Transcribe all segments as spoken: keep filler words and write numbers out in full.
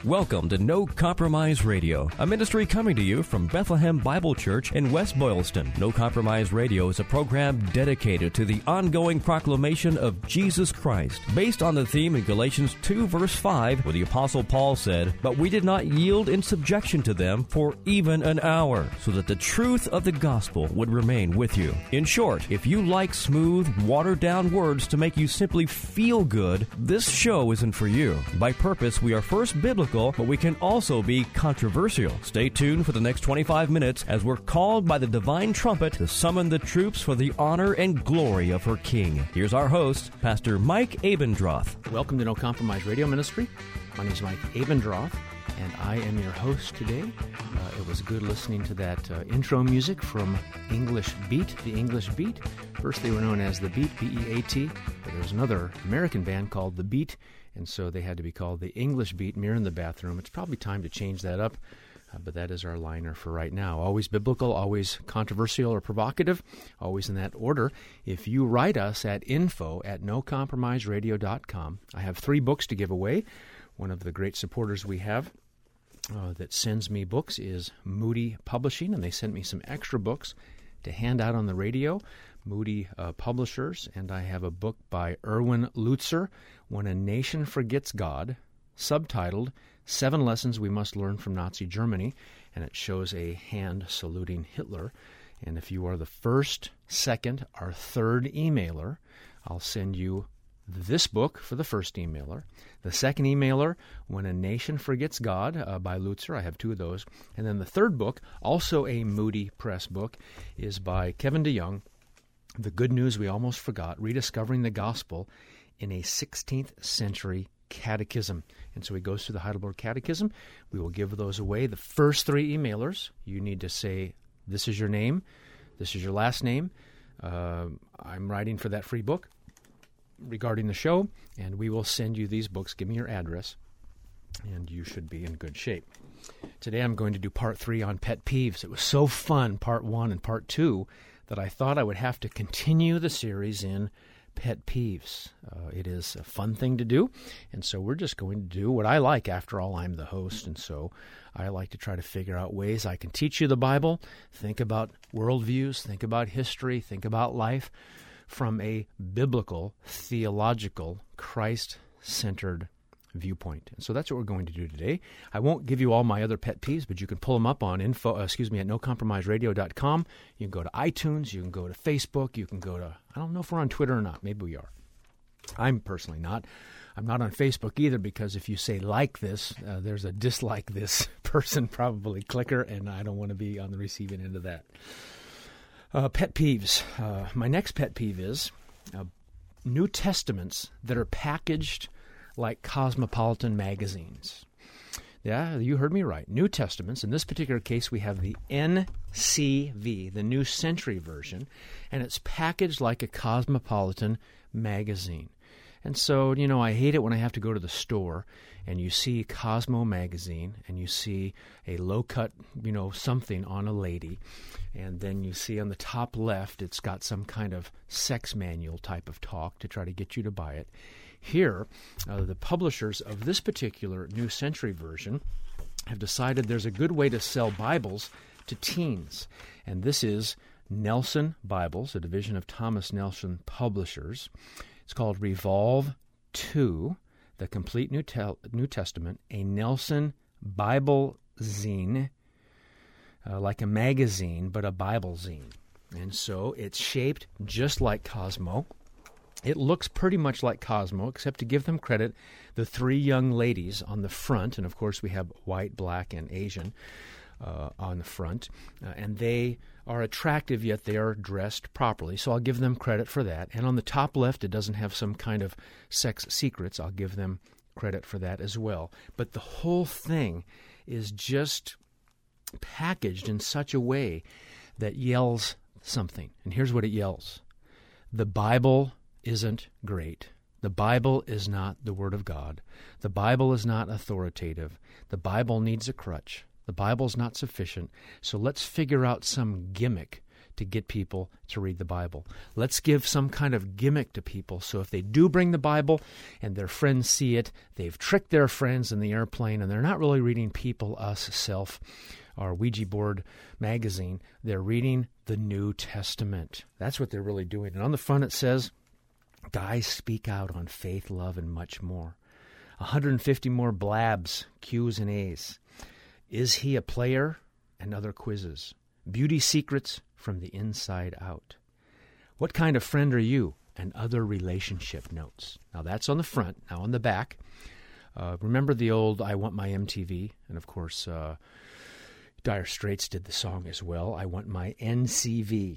Welcome to No Compromise Radio, a ministry coming to you from Bethlehem Bible Church in West Boylston. No Compromise Radio is a program dedicated to the ongoing proclamation of Jesus Christ, based on the theme in Galatians two, verse five, where the Apostle Paul said, "But we did not yield in subjection to them for even an hour, so that the truth of the gospel would remain with you." In short, if you like smooth, watered-down words to make you simply feel good, this show isn't for you. By purpose, we are first biblical, but we can also be controversial. Stay tuned for the next twenty-five minutes as we're called by the divine trumpet to summon the troops for the honor and glory of her King. Here's our host, Pastor Mike Abendroth. Welcome to No Compromise Radio Ministry. My name is Mike Abendroth, and I am your host today. Uh, it was good listening to that uh, intro music from English Beat, the English Beat. First they were known as The Beat, B E A T, but there was another American band called The Beat, and so they had to be called the English Beat, Mirror in the Bathroom. It's probably time to change that up, uh, but that is our liner for right now. Always biblical, always controversial or provocative, always in that order. If you write us at info at no compromise radio dot com, I have three books to give away. One of the great supporters we have uh, that sends me books is Moody Publishing, and they sent me some extra books to hand out on the radio. Moody uh, Publishers, and I have a book by Erwin Lutzer, When a Nation Forgets God, subtitled Seven Lessons We Must Learn from Nazi Germany, and it shows a hand saluting Hitler. And if you are the first, second, or third emailer, I'll send you this book for the first emailer. The second emailer, When a Nation Forgets God, uh, by Lutzer. I have two of those. And then the third book, also a Moody Press book, is by Kevin DeYoung, The Good News We Almost Forgot, Rediscovering the Gospel in a sixteenth Century Catechism. And so he goes through the Heidelberg Catechism. We will give those away. The first three emailers, you need to say, this is your name, this is your last name, uh, I'm writing for that free book regarding the show, and we will send you these books. Give me your address, and you should be in good shape. Today I'm going to do part three on pet peeves. It was so fun, part one and part two, that I thought I would have to continue the series in pet peeves. Uh, it is a fun thing to do, and so we're just going to do what I like. After all, I'm the host, and so I like to try to figure out ways I can teach you the Bible, think about worldviews, think about history, think about life from a biblical, theological, Christ-centered viewpoint. And so that's what we're going to do today. I won't give you all my other pet peeves, but you can pull them up on info, uh, excuse me, at no compromise radio dot com. You can go to iTunes, you can go to Facebook, you can go to, I don't know if we're on Twitter or not. Maybe we are. I'm personally not. I'm not on Facebook either, because if you say like this, uh, there's a dislike this person probably clicker, and I don't want to be on the receiving end of that. Uh, pet peeves. Uh, my next pet peeve is uh, New Testaments that are packaged like cosmopolitan magazines. Yeah, you heard me right. New Testaments. In this particular case, we have the N C V, the New Century Version, and it's packaged like a cosmopolitan magazine. And so, you know, I hate it when I have to go to the store and you see Cosmo magazine and you see a low-cut, you know, something on a lady, and then you see on the top left it's got some kind of sex manual type of talk to try to get you to buy it. Here, uh, the publishers of this particular New Century Version have decided there's a good way to sell Bibles to teens, and this is Nelson Bibles, a division of Thomas Nelson Publishers. It's called Revolve two, the Complete New, Tel- New Testament, a Nelson Bible zine, uh, like a magazine, but a Bible zine. And so it's shaped just like Cosmo. It looks pretty much like Cosmo, except to give them credit, the three young ladies on the front, and of course we have white, black, and Asian uh, on the front, uh, and they are attractive, yet they are dressed properly, so I'll give them credit for that. And on the top left, it doesn't have some kind of sex secrets. I'll give them credit for that as well. But the whole thing is just packaged in such a way that yells something. And here's what it yells. The Bible isn't great. The Bible is not the Word of God. The Bible is not authoritative. The Bible needs a crutch. The Bible's not sufficient. So let's figure out some gimmick to get people to read the Bible. Let's give some kind of gimmick to people so if they do bring the Bible and their friends see it, they've tricked their friends in the airplane and they're not really reading People, Us, Self, or Ouija Board magazine. They're reading the New Testament. That's what they're really doing. And on the front it says, guys speak out on faith, love, and much more. one hundred fifty more blabs, Q's and A's. Is he a player? And other quizzes. Beauty secrets from the inside out. What kind of friend are you? And other relationship notes. Now that's on the front. Now on the back, uh, remember the old I Want My M T V? And of course, uh, Dire Straits did the song as well. I Want My N C V.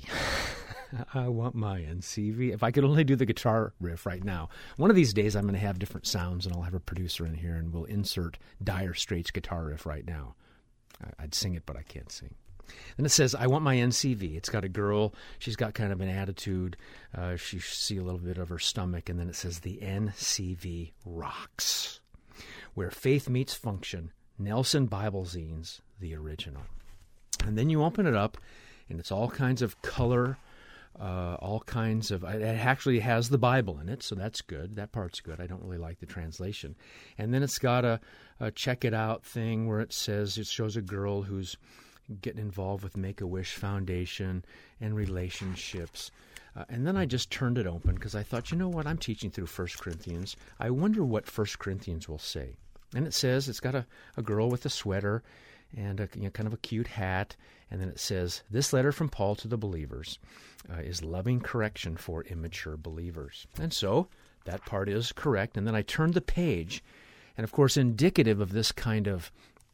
I want my N C V. If I could only do the guitar riff right now. One of these days I'm going to have different sounds and I'll have a producer in here and we'll insert Dire Straits guitar riff right now. I'd sing it, but I can't sing. And it says, I want my N C V. It's got a girl. She's got kind of an attitude. Uh, she see a little bit of her stomach. And then it says, the N C V rocks. Where faith meets function. Nelson Bible Zines, the original. And then you open it up, and it's all kinds of color, uh, all kinds of... It actually has the Bible in it, so that's good. That part's good. I don't really like the translation. And then it's got a, a check it out thing where it says, it shows a girl who's getting involved with Make-A-Wish Foundation and relationships. Uh, and then I just turned it open because I thought, you know what, I'm teaching through First Corinthians. I wonder what First Corinthians will say. And it says, it's got a, a girl with a sweater and a, you know, kind of a cute hat. And then it says, this letter from Paul to the believers uh, is loving correction for immature believers. And so that part is correct. And then I turned the page. And of course, indicative of this kind of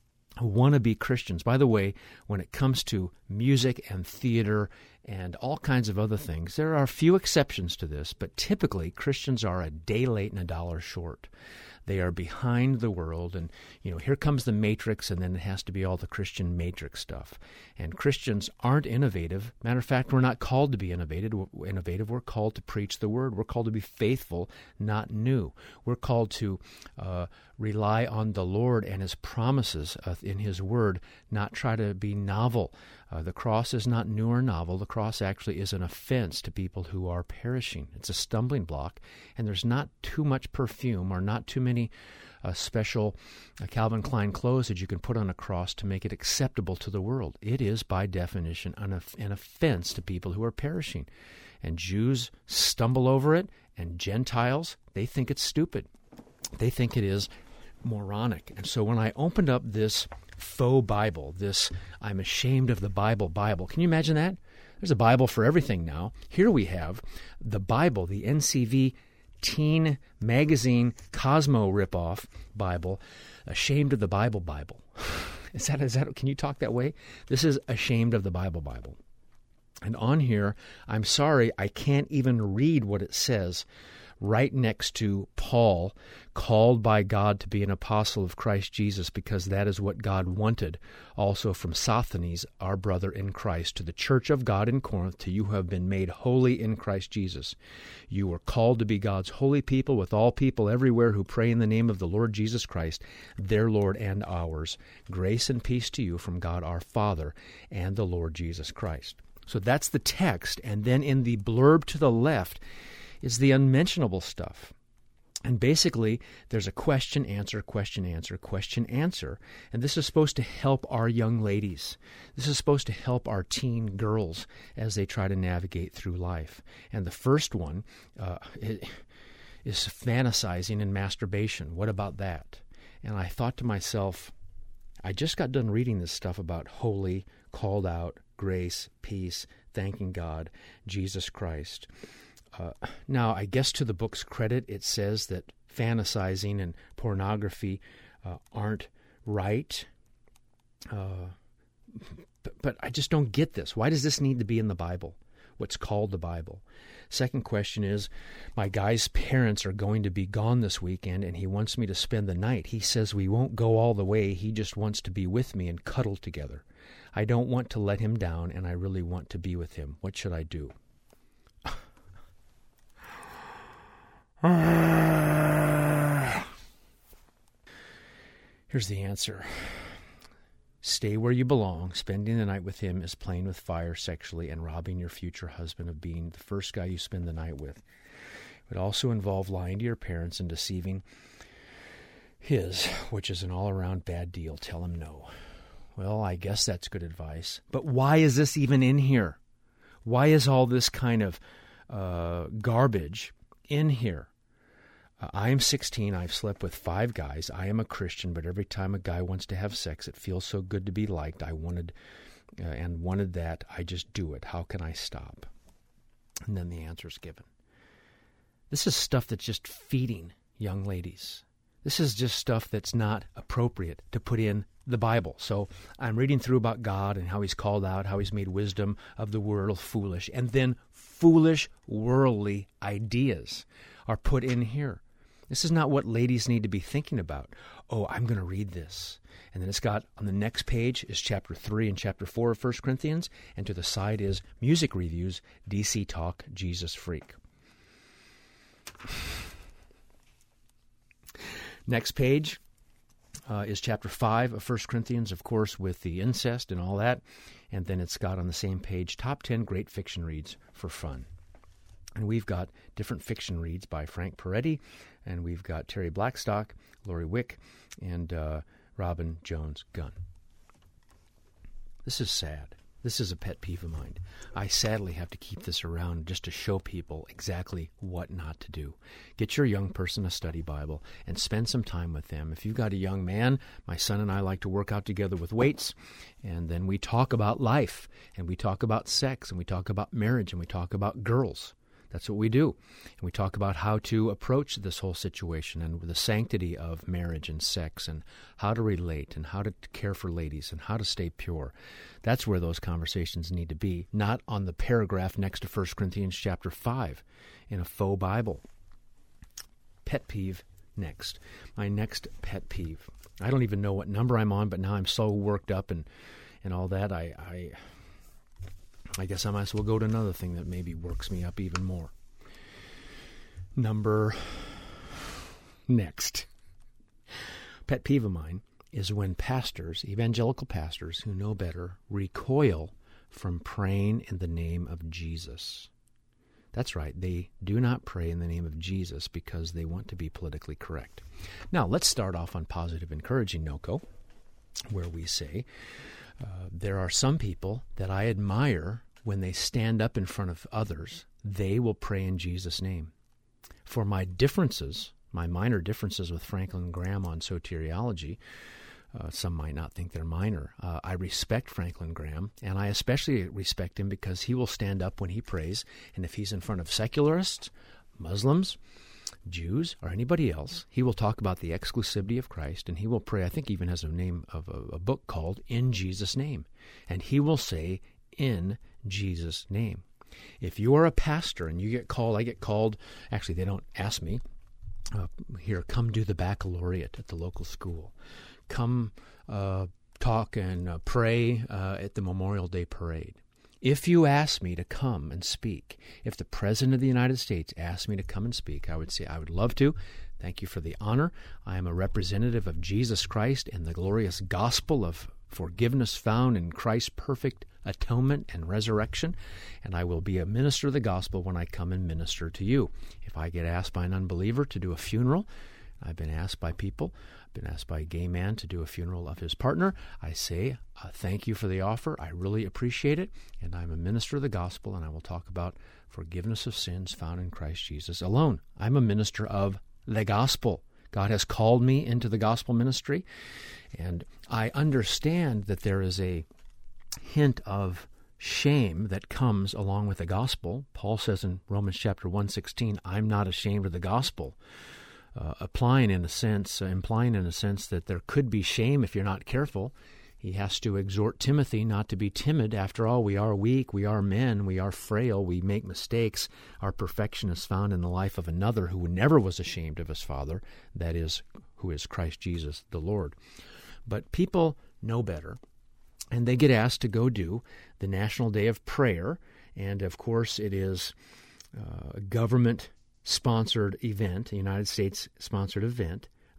wannabe Christians. By the way, when it comes to music and theater and all kinds of other things, there are a few exceptions to this, but typically Christians are a day late and a dollar short. They are behind the world, and, you know, here comes the Matrix, and then it has to be all the Christian Matrix stuff. And Christians aren't innovative. Matter of fact, we're not called to be innovative. Innovative. We're called to preach the Word. We're called to be faithful, not new. We're called to uh, rely on the Lord and His promises uh, in His Word, not try to be novel. Uh, the cross is not new or novel. The cross actually is an offense to people who are perishing. It's a stumbling block, and there's not too much perfume or not too many uh, special uh, Calvin Klein clothes that you can put on a cross to make it acceptable to the world. It is, by definition, an, an offense to people who are perishing. And Jews stumble over it, and Gentiles, they think it's stupid. They think it is moronic. And so when I opened up this faux Bible, this I'm ashamed of the Bible Bible. Can you imagine that? There's a Bible for everything now. Here we have the Bible, the N C V teen magazine Cosmo ripoff Bible, ashamed of the Bible Bible. Is that, is that, can you talk that way? This is ashamed of the Bible Bible. And on here, I'm sorry, I can't even read what it says right next to Paul, called by God to be an apostle of Christ Jesus, because that is what God wanted. Also from Sosthenes, our brother in Christ, to the church of God in Corinth, to you who have been made holy in Christ Jesus. You were called to be God's holy people with all people everywhere who pray in the name of the Lord Jesus Christ, their Lord and ours. Grace and peace to you from God our Father and the Lord Jesus Christ. So that's the text. And then in the blurb to the left is the unmentionable stuff. And basically, there's a question, answer, question, answer, question, answer. And this is supposed to help our young ladies. This is supposed to help our teen girls as they try to navigate through life. And the first one uh, is fantasizing and masturbation. What about that? And I thought to myself, I just got done reading this stuff about holy, called out, grace, peace, thanking God, Jesus Christ. Uh, now, I guess to the book's credit, it says that fantasizing and pornography uh, aren't right. Uh, but, but I just don't get this. Why does this need to be in the Bible, what's called the Bible? Second question is, my guy's parents are going to be gone this weekend, and he wants me to spend the night. He says we won't go all the way. He just wants to be with me and cuddle together. I don't want to let him down, and I really want to be with him. What should I do? Here's the answer. Stay where you belong. Spending the night with him is playing with fire sexually and robbing your future husband of being the first guy you spend the night with. It would also involve lying to your parents and deceiving his, which is an all-around bad deal. Tell him no. Well, I guess that's good advice. But why is this even in here? Why is all this kind of uh, garbage in here? Uh, I am sixteen. I've slept with five guys. I am a Christian, but every time a guy wants to have sex, it feels so good to be liked. I wanted uh, and wanted that. I just do it. How can I stop? And then the answer is given. This is stuff that's just feeding young ladies. This is just stuff that's not appropriate to put in the Bible. So I'm reading through about God and how he's called out, how he's made wisdom of the world foolish. And then foolish, worldly ideas are put in here. This is not what ladies need to be thinking about. Oh, I'm going to read this. And then it's got, on the next page is chapter three and chapter four of First Corinthians. And to the side is music reviews, D C Talk, Jesus Freak. Next page uh, is chapter five of First Corinthians, of course, with the incest and all that. And then it's got on the same page, top ten great fiction reads for fun. And we've got different fiction reads by Frank Peretti, and we've got Terry Blackstock, Lori Wick, and uh, Robin Jones Gunn. This is sad. This is a pet peeve of mine. I sadly have to keep this around just to show people exactly what not to do. Get your young person a study Bible and spend some time with them. If you've got a young man, my son and I like to work out together with weights, and then we talk about life, and we talk about sex, and we talk about marriage, and we talk about girls. That's what we do. And we talk about how to approach this whole situation and the sanctity of marriage and sex and how to relate and how to care for ladies and how to stay pure. That's where those conversations need to be, not on the paragraph next to First Corinthians chapter five in a faux Bible. Pet peeve next. My next pet peeve. I don't even know what number I'm on, but now I'm so worked up and, and all that, I... I I guess I might as well go to another thing that maybe works me up even more. Number next. Pet peeve of mine is when pastors, evangelical pastors who know better, recoil from praying in the name of Jesus. That's right, they do not pray in the name of Jesus because they want to be politically correct. Now, let's start off on positive, encouraging NOCO, where we say, Uh, there are some people that I admire when they stand up in front of others. They will pray in Jesus' name. For my differences, my minor differences with Franklin Graham on soteriology, uh, some might not think they're minor. Uh, I respect Franklin Graham, and I especially respect him because he will stand up when he prays, and if he's in front of secularists, Muslims, Jews, or anybody else, he will talk about the exclusivity of Christ, and he will pray. I think he even has a name of a, a book called In Jesus' Name, and he will say, in Jesus' name. If you are a pastor and you get called, I get called, actually they don't ask me, uh, here, come do the baccalaureate at the local school. Come uh, talk and uh, pray uh, at the Memorial Day Parade. If you ask me to come and speak, if the President of the United States asked me to come and speak, I would say, I would love to. Thank you for the honor. I am a representative of Jesus Christ and the glorious gospel of forgiveness found in Christ's perfect atonement and resurrection, and I will be a minister of the gospel when I come and minister to you. If I get asked by an unbeliever to do a funeral, I've been asked by people, I've been asked by a gay man to do a funeral of his partner, I say, uh, thank you for the offer, I really appreciate it, and I'm a minister of the gospel, and I will talk about forgiveness of sins found in Christ Jesus alone. I'm a minister of the gospel. God has called me into the gospel ministry, and I understand that there is a hint of shame that comes along with the gospel. Paul says in Romans chapter one sixteen, I'm not ashamed of the gospel, uh, applying in a sense, uh, implying in a sense that there could be shame if you're not careful. He has to exhort Timothy not to be timid. After all, we are weak, we are men, we are frail, we make mistakes. Our perfection is found in the life of another who never was ashamed of his Father, that is, who is Christ Jesus the Lord. But people know better, and they get asked to go do the National Day of Prayer, and of course it is uh, a government-sponsored event, a United States-sponsored event,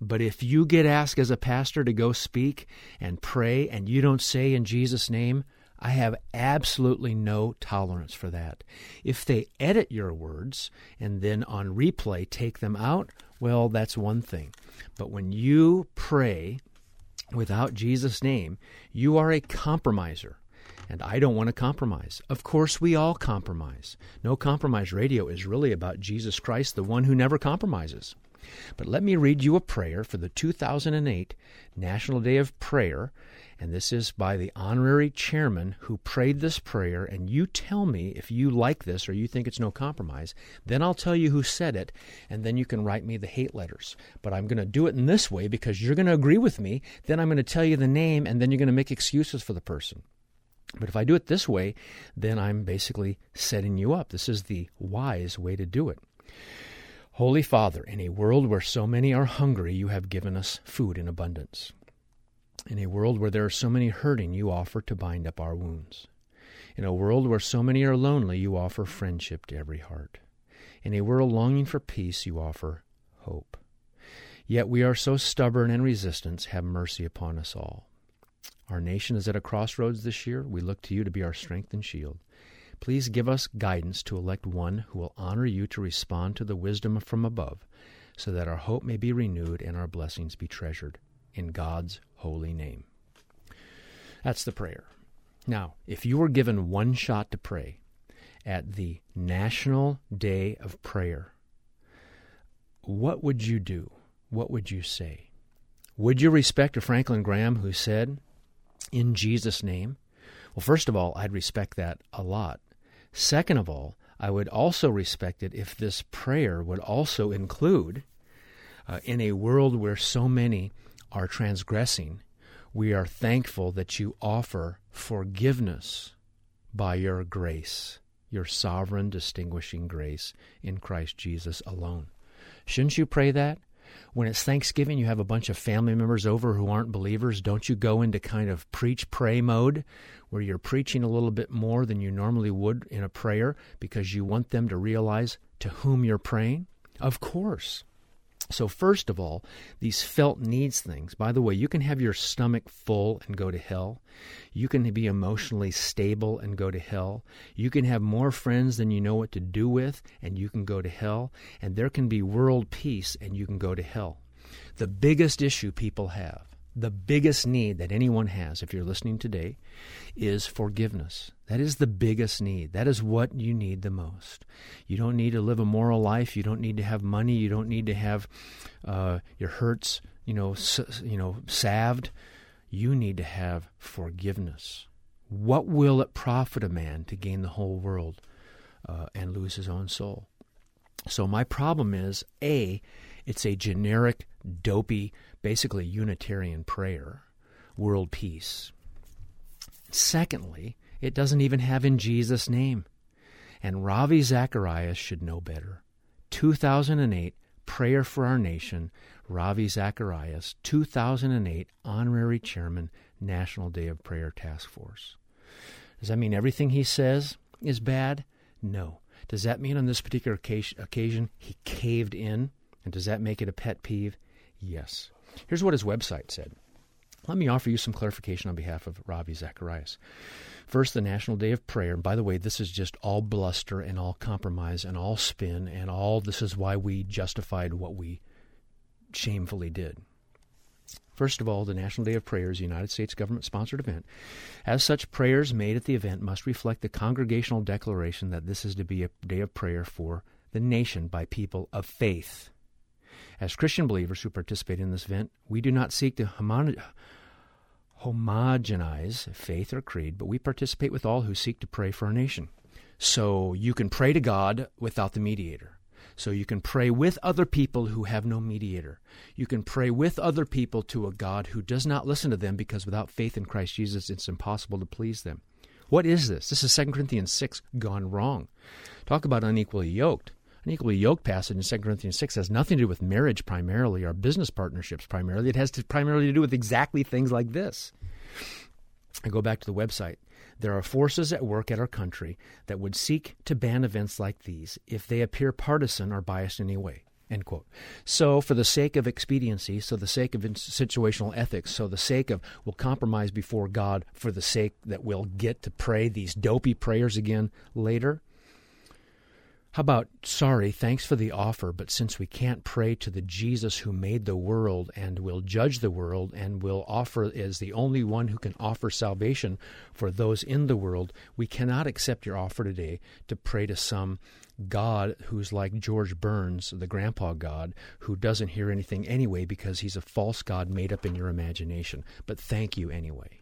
But if you get asked as a pastor to go speak and pray and you don't say in Jesus' name, I have absolutely no tolerance for that. If they edit your words and then on replay take them out, well, that's one thing. But when you pray without Jesus' name, you are a compromiser. And I don't want to compromise. Of course, we all compromise. No Compromise Radio is really about Jesus Christ, the one who never compromises. But let me read you a prayer for the two thousand eight National Day of Prayer, and this is by the honorary chairman who prayed this prayer, and you tell me if you like this or you think it's no compromise. Then I'll tell you who said it, and then you can write me the hate letters. But I'm going to do it in this way because you're going to agree with me. Then I'm going to tell you the name, and then you're going to make excuses for the person. But if I do it this way, then I'm basically setting you up. This is the wise way to do it. Holy Father, in a world where so many are hungry, you have given us food in abundance. In a world where there are so many hurting, you offer to bind up our wounds. In a world where so many are lonely, you offer friendship to every heart. In a world longing for peace, you offer hope. Yet we are so stubborn and resistant. Have mercy upon us all. Our nation is at a crossroads this year. We look to you to be our strength and shield. Please give us guidance to elect one who will honor you to respond to the wisdom from above, so that our hope may be renewed and our blessings be treasured. In God's holy name. That's the prayer. Now, if you were given one shot to pray at the National Day of Prayer, what would you do? What would you say? Would you respect a Franklin Graham who said, in Jesus' name? Well, first of all, I'd respect that a lot. Second of all, I would also respect it if this prayer would also include, uh, in a world where so many are transgressing, we are thankful that you offer forgiveness by your grace, your sovereign distinguishing grace in Christ Jesus alone. Shouldn't you pray that? When it's Thanksgiving, you have a bunch of family members over who aren't believers. Don't you go into kind of preach-pray mode where you're preaching a little bit more than you normally would in a prayer because you want them to realize to whom you're praying? Of course. So first of all, these felt needs things. By the way, you can have your stomach full and go to hell. You can be emotionally stable and go to hell. You can have more friends than you know what to do with, and you can go to hell. And there can be world peace, and you can go to hell. The biggest issue people have, the biggest need that anyone has, if you're listening today, is forgiveness. That is the biggest need. That is what you need the most. You don't need to live a moral life. You don't need to have money. You don't need to have uh, your hurts, you know, s- you know, salved. You need to have forgiveness. What will it profit a man to gain the whole world uh, and lose his own soul? So my problem is, A, it's a generic, dopey, basically Unitarian prayer, world peace. Secondly, it doesn't even have in Jesus' name. And Ravi Zacharias should know better. two thousand eight, Prayer for Our Nation, Ravi Zacharias, two thousand eight, Honorary Chairman, National Day of Prayer Task Force. Does that mean everything he says is bad? No. Does that mean on this particular occasion he caved in? And does that make it a pet peeve? Yes. Here's what his website said. Let me offer you some clarification on behalf of Ravi Zacharias. First, the National Day of Prayer. And by the way, this is just all bluster and all compromise and all spin and all this is why we justified what we shamefully did. First of all, the National Day of Prayer is a United States government-sponsored event. As such, prayers made at the event must reflect the congregational declaration that this is to be a day of prayer for the nation by people of faith. As Christian believers who participate in this event, we do not seek to homo- homogenize faith or creed, but we participate with all who seek to pray for our nation. So you can pray to God without the mediator. So you can pray with other people who have no mediator. You can pray with other people to a God who does not listen to them because without faith in Christ Jesus, it's impossible to please them. What is this? This is Second Corinthians six gone wrong. Talk about unequally yoked. An equally yoked passage in Second Corinthians six has nothing to do with marriage primarily or business partnerships primarily. It has to primarily to do with exactly things like this. I go back to the website. There are forces at work at our country that would seek to ban events like these if they appear partisan or biased in any way. End quote. So for the sake of expediency, so the sake of situational ethics, so the sake of we'll compromise before God for the sake that we'll get to pray these dopey prayers again later. How about, sorry, thanks for the offer, but since we can't pray to the Jesus who made the world and will judge the world and will offer as the only one who can offer salvation for those in the world, we cannot accept your offer today to pray to some God who's like George Burns, the grandpa God, who doesn't hear anything anyway because he's a false God made up in your imagination. But thank you anyway.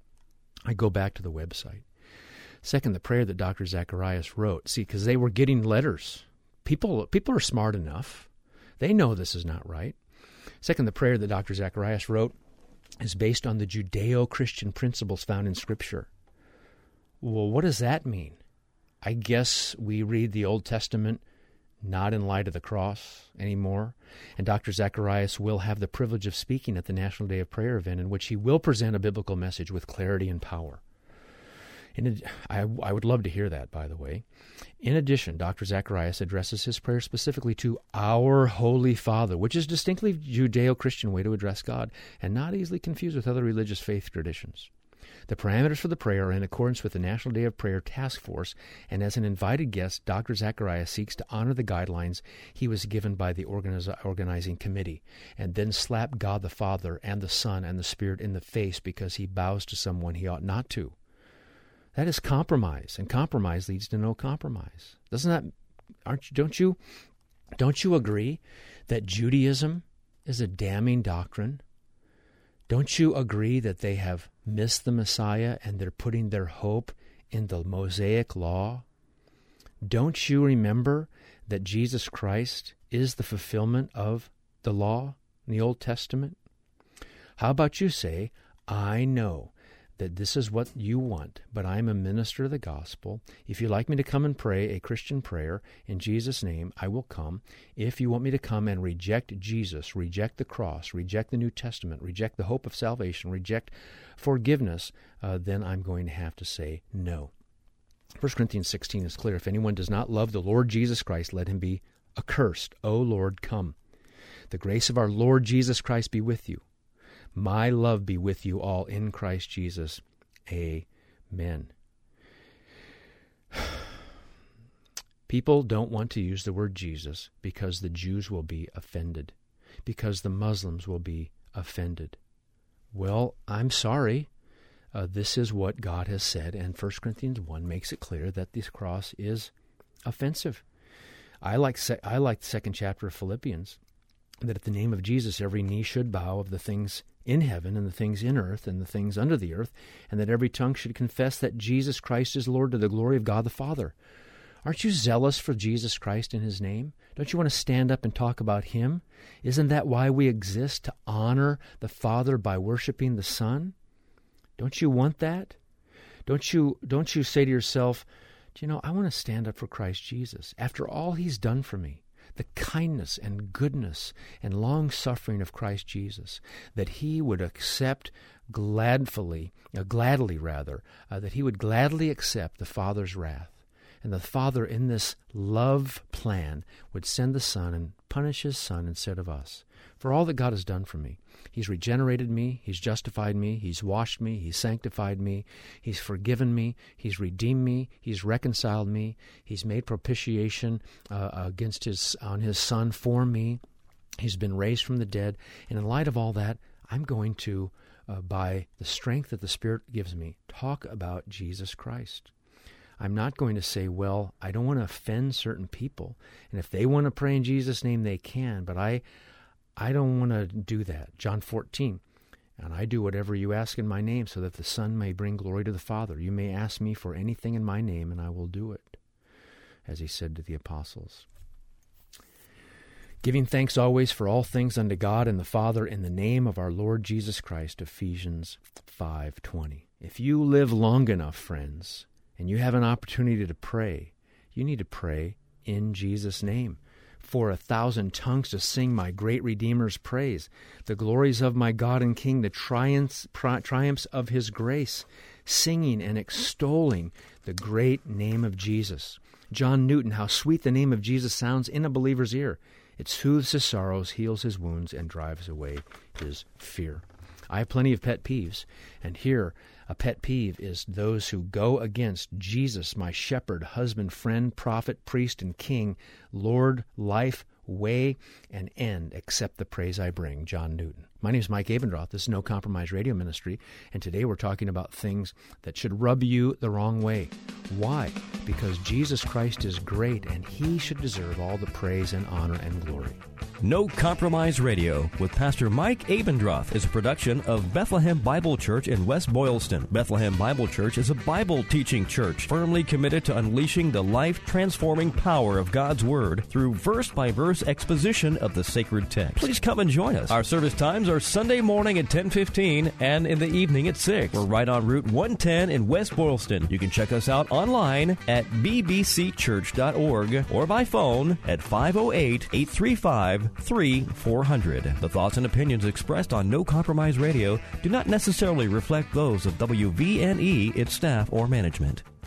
I go back to the website. Second, the prayer that Doctor Zacharias wrote. See, because they were getting letters. People, people are smart enough. They know this is not right. Second, the prayer that Doctor Zacharias wrote is based on the Judeo-Christian principles found in Scripture. Well, what does that mean? I guess we read the Old Testament not in light of the cross anymore. And Doctor Zacharias will have the privilege of speaking at the National Day of Prayer event in which he will present a biblical message with clarity and power. In, I, I would love to hear that, by the way. In addition, Doctor Zacharias addresses his prayer specifically to our Holy Father, which is distinctly Judeo-Christian way to address God and not easily confused with other religious faith traditions. The parameters for the prayer are in accordance with the National Day of Prayer Task Force, and as an invited guest, Doctor Zacharias seeks to honor the guidelines he was given by the organiz- organizing committee, and then slap God the Father and the Son and the Spirit in the face because he bows to someone he ought not to. That is compromise, and compromise leads to no compromise. Doesn't that? Aren't you? Don't you? Don't you agree that Judaism is a damning doctrine? Don't you agree that they have missed the Messiah and they're putting their hope in the Mosaic law? Don't you remember that Jesus Christ is the fulfillment of the law in the Old Testament? How about you say, I know that this is what you want, but I'm a minister of the gospel. If you'd like me to come and pray a Christian prayer in Jesus' name, I will come. If you want me to come and reject Jesus, reject the cross, reject the New Testament, reject the hope of salvation, reject forgiveness, uh, then I'm going to have to say no. First Corinthians sixteen is clear. If anyone does not love the Lord Jesus Christ, let him be accursed. O Lord, come. The grace of our Lord Jesus Christ be with you. My love be with you all in Christ Jesus. Amen. People don't want to use the word Jesus because the Jews will be offended, because the Muslims will be offended. Well, I'm sorry. Uh, this is what God has said, and First Corinthians one makes it clear that this cross is offensive. I like se- I like the second chapter of Philippians, that at the name of Jesus every knee should bow of the things in heaven and the things in earth and the things under the earth, and that every tongue should confess that Jesus Christ is Lord to the glory of God the Father. Aren't you zealous for Jesus Christ and His name? Don't you want to stand up and talk about Him? Isn't that why we exist, to honor the Father by worshiping the Son? Don't you want that? Don't you, don't you say to yourself, do you know, I want to stand up for Christ Jesus. After all He's done for me, the kindness and goodness and long-suffering of Christ Jesus, that He would accept gladfully, uh, gladly rather, uh, that He would gladly accept the Father's wrath. And the Father, in this love plan, would send the Son and punish His Son instead of us. For all that God has done for me. He's regenerated me. He's justified me. He's washed me. He's sanctified me. He's forgiven me. He's redeemed me. He's reconciled me. He's made propitiation uh, against his on His Son for me. He's been raised from the dead. And in light of all that, I'm going to, uh, by the strength that the Spirit gives me, talk about Jesus Christ. I'm not going to say, well, I don't want to offend certain people, and if they want to pray in Jesus' name, they can, but I I don't want to do that. John fourteen, and I do whatever you ask in my name so that the Son may bring glory to the Father. You may ask me for anything in my name, and I will do it, as He said to the apostles. Giving thanks always for all things unto God and the Father in the name of our Lord Jesus Christ, Ephesians five twenty. If you live long enough, friends, and you have an opportunity to pray, you need to pray in Jesus' name. For a thousand tongues to sing my great Redeemer's praise, the glories of my God and King, the triumphs, triumphs of His grace, singing and extolling the great name of Jesus. John Newton, how sweet the name of Jesus sounds in a believer's ear. It soothes his sorrows, heals his wounds, and drives away his fear. I have plenty of pet peeves, and here a pet peeve is those who go against Jesus, my shepherd, husband, friend, prophet, priest, and king, Lord, life, way, and end, except the praise I bring. John Newton. My name is Mike Abendroth. This is No Compromise Radio Ministry, and today we're talking about things that should rub you the wrong way. Why? Because Jesus Christ is great, and He should deserve all the praise and honor and glory. No Compromise Radio with Pastor Mike Abendroth is a production of Bethlehem Bible Church in West Boylston. Bethlehem Bible Church is a Bible teaching church firmly committed to unleashing the life-transforming power of God's Word through verse-by-verse exposition of the sacred text. Please come and join us. Our service times are Sunday morning at ten fifteen and in the evening at six. We're right on Route one ten in West Boylston. You can check us out online at b b c church dot org or by phone at five oh eight, eight three five, three four hundred. The thoughts and opinions expressed on No Compromise Radio do not necessarily reflect those of W V N E, its staff, or management.